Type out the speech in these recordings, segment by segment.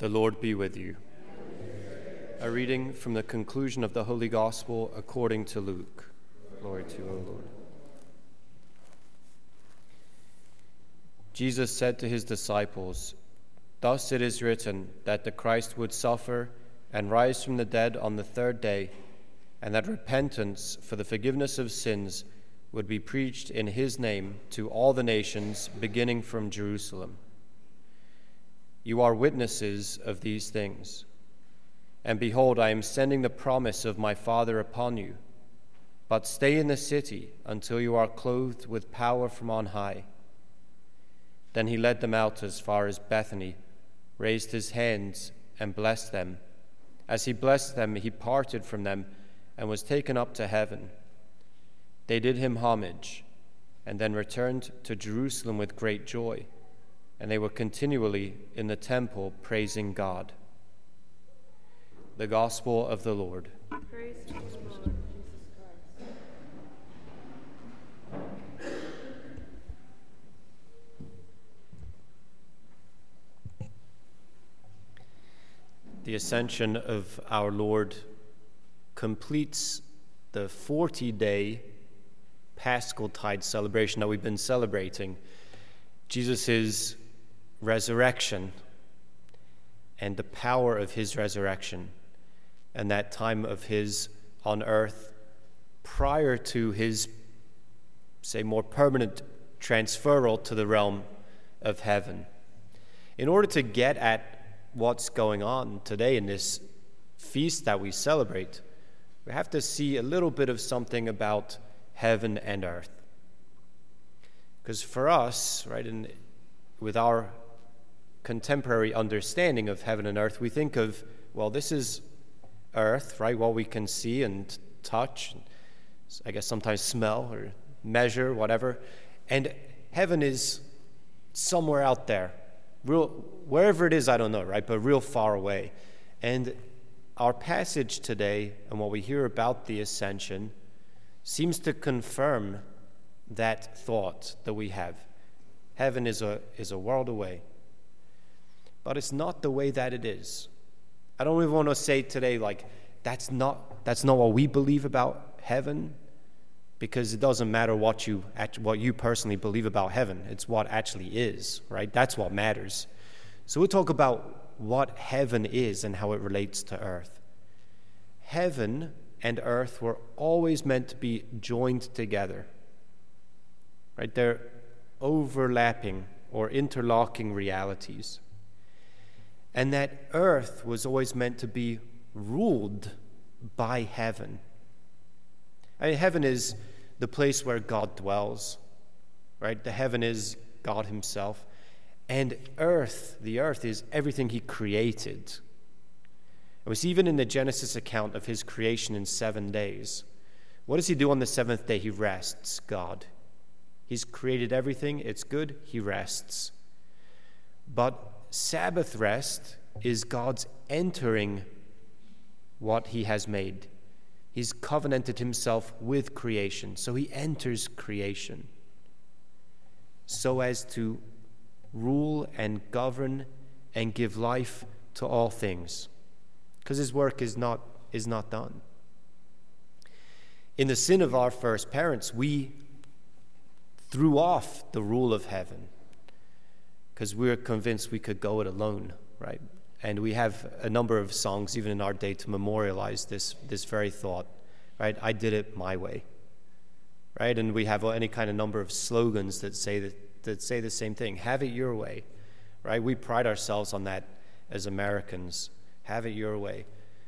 The Lord be with you. A reading from the conclusion of the Holy Gospel according to Luke. Glory to you, O Lord. Jesus said to his disciples, "Thus it is written that the Christ would suffer and rise from the dead on the third day, and that repentance for the forgiveness of sins would be preached in his name to all the nations, beginning from Jerusalem. You are witnesses of these things. And behold, I am sending the promise of my Father upon you. But stay in the city until you are clothed with power from on high." Then he led them out as far as Bethany, raised his hands and blessed them. As he blessed them, he parted from them and was taken up to heaven. They did him homage and then returned to Jerusalem with great joy, and they were continually in the temple praising God. The Gospel of the Lord. Praise to you, Lord Jesus Christ. The Ascension of our Lord completes the 40-day Paschal Tide celebration that we've been celebrating. Jesus' resurrection and the power of his resurrection and that time of his on earth prior to his, say, more permanent transferal to the realm of heaven. In order to get at what's going on today in this feast that we celebrate, we have to see a little bit of something about heaven and earth. Because for us, right, with our contemporary understanding of heaven and earth, we think of, well, this is earth, right, what we can see and touch, I guess sometimes smell or measure, whatever, and heaven is somewhere out there, wherever it is, I don't know, right, but real far away. And our passage today and what we hear about the Ascension seems to confirm that thought that we have. Heaven is a world away. But it's not the way that it is. I don't even want to say today, like, that's not what we believe about heaven, because it doesn't matter what you personally believe about heaven. It's what actually is, right? That's what matters. So we'll talk about what heaven is and how it relates to earth. Heaven and earth were always meant to be joined together, right? They're overlapping or interlocking realities. And that earth was always meant to be ruled by heaven. I mean, heaven is the place where God dwells, right? The heaven is God himself. And the earth is everything he created. It was even in the Genesis account of his creation in 7 days. What does he do on the seventh day? He rests, God. He's created everything. It's good. He rests. But Sabbath rest is God's entering what he has made. He's covenanted himself with creation. So he enters creation so as to rule and govern and give life to all things, because his work is not done. In the sin of our first parents, we threw off the rule of heaven because we were convinced we could go it alone, right? And we have a number of songs, even in our day, to memorialize this very thought, right? I did it my way, right? And we have any kind of number of slogans that say the same thing. Have it your way, right? We pride ourselves on that as Americans. Have it your way.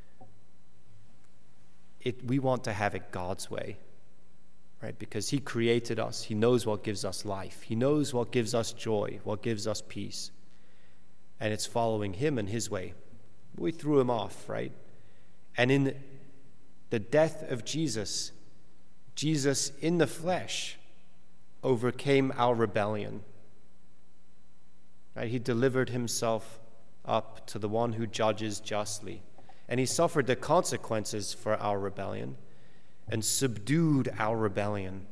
We want to have it God's way, right? Because he created us. He knows what gives us life. He knows what gives us joy, what gives us peace. And it's following him and his way. We threw him off, right? And in the death of Jesus in the flesh overcame our rebellion. Right? He delivered himself up to the one who judges justly. And he suffered the consequences for our rebellion and subdued our rebellion,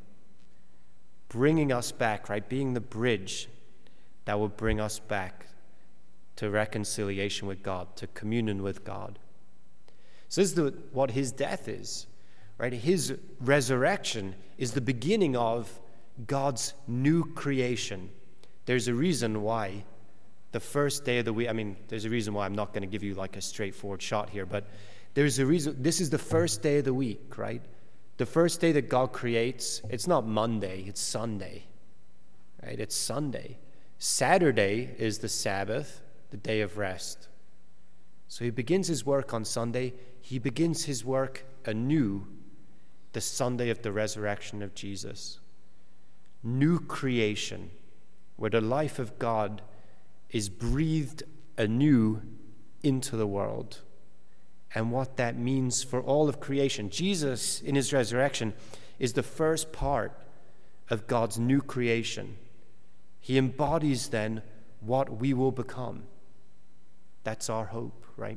bringing us back, right? Being the bridge that will bring us back to reconciliation with God, to communion with God. So this is what his death is, right? His resurrection is the beginning of God's new creation. There's a reason why the first day of the week, there's a reason why I'm not going to give you like a straightforward shot here, but there's a reason. This is the first day of the week, right? The first day that God creates, it's not Monday, it's Sunday, right? It's Sunday. Saturday is the Sabbath, the day of rest. So he begins his work on Sunday. He begins his work anew the Sunday of the resurrection of Jesus. New creation, where the life of God is breathed anew into the world. And what that means for all of creation. Jesus, in his resurrection, is the first part of God's new creation. He embodies then what we will become. That's our hope, right?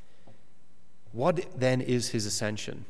What then is his ascension?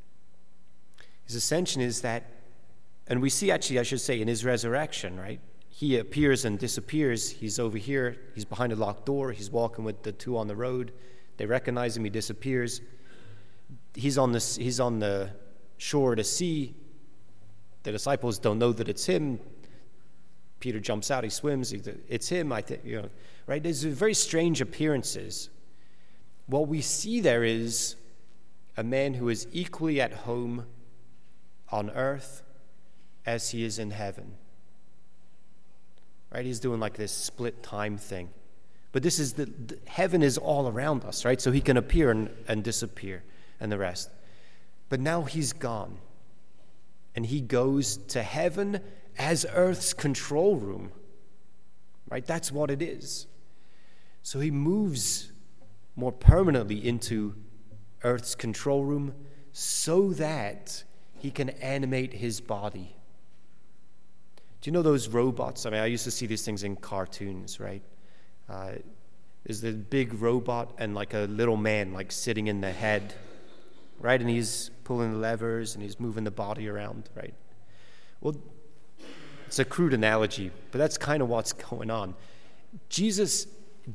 His ascension is that, and we see actually, I should say, in his resurrection, right? He appears and disappears. He's over here. He's behind a locked door. He's walking with the two on the road. They recognize him. He disappears. He's on the shore of the sea. The disciples don't know that it's him. Peter jumps out. He swims. It's him. Right? There's very strange appearances. What we see there is a man who is equally at home on earth as he is in heaven. Right? He's doing like this split time thing. But this is the heaven is all around us, right? So he can appear and disappear and the rest. But now he's gone. And he goes to heaven as earth's control room. Right? That's what it is. So he moves more permanently into earth's control room so that he can animate his body. Do you know those robots? I used to see these things in cartoons, right? There's the big robot and like a little man like sitting in the head, right? And he's pulling the levers and he's moving the body around, right? Well, it's a crude analogy, but that's kind of what's going on. Jesus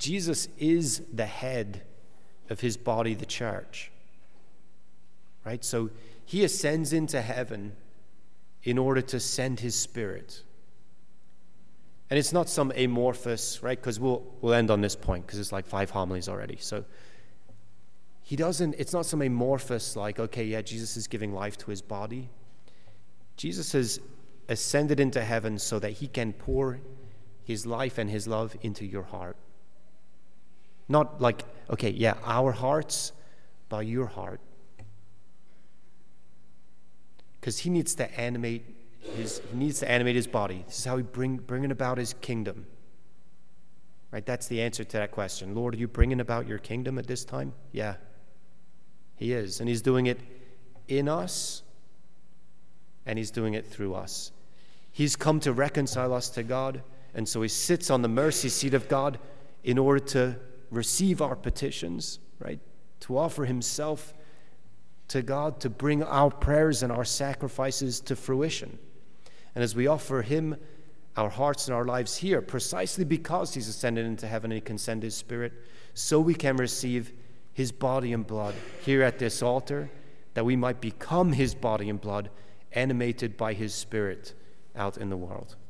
is the head of his body, the church, right? So he ascends into heaven in order to send his Spirit. And it's not some amorphous, right? Because we'll end on this point because it's like 5 homilies already. So it's not some amorphous like, okay, yeah, Jesus is giving life to his body. Jesus has ascended into heaven so that he can pour his life and his love into your heart. Not like, okay, yeah, our hearts, but your heart. Because he needs to animate his body. This is how he bringing about his kingdom. Right? That's the answer to that question. Lord, are you bringing about your kingdom at this time? Yeah, he is. And he's doing it in us, and he's doing it through us. He's come to reconcile us to God, and so he sits on the mercy seat of God in order to receive our petitions, right? To offer himself to God, to bring our prayers and our sacrifices to fruition. And as we offer him our hearts and our lives here, precisely because he's ascended into heaven and he can send his Spirit, so we can receive his body and blood here at this altar, that we might become his body and blood, animated by his Spirit out in the world.